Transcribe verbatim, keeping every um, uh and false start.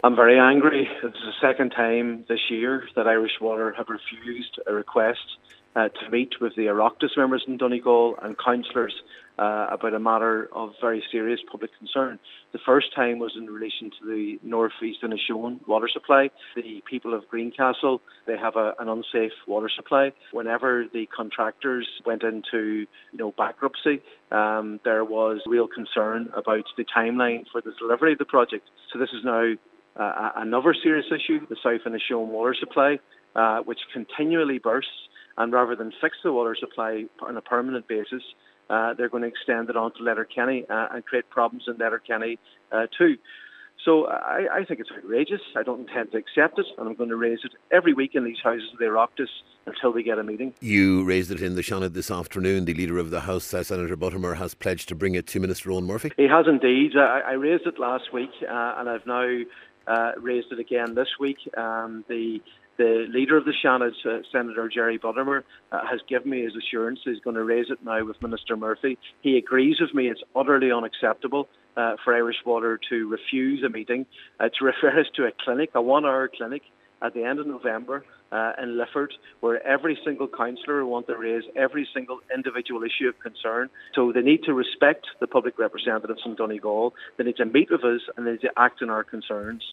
I'm very angry. This is the second time this year that Irish Water have refused a request uh, to meet with the Oireachtas members in Donegal and councillors uh, about a matter of very serious public concern. The first time was in relation to the North East Inishowen water supply. The people of Greencastle, they have a, an unsafe water supply. Whenever the contractors went into you know, bankruptcy, um, there was real concern about the timeline for the delivery of the project. So this is now Uh, another serious issue, the South Inishowen water supply, uh, which continually bursts, and rather than fix the water supply on a permanent basis, uh, they're going to extend it on to Letterkenny uh, and create problems in Letterkenny uh, too. So I, I think it's outrageous. I don't intend to accept it, and I'm going to raise it every week in these houses of the Oireachtas until we get a meeting. You raised it in the Seanad this afternoon. The Leader of the House, uh, Senator Buttimer, has pledged to bring it to Minister Owen Murphy. He has indeed. I, I raised it last week, uh, and I've now uh, raised it again this week. Um, the The Leader of the Seanad, uh, Senator Jerry Buttimer, uh, has given me his assurance he's going to raise it now with Minister Murphy. He agrees with me it's utterly unacceptable uh, for Irish Water to refuse a meeting, uh, to refer us to a clinic, a one-hour clinic at the end of November uh, in Lifford, where every single councillor will want to raise every single individual issue of concern. So they need to respect the public representatives in Donegal. They need to meet with us and they need to act on our concerns.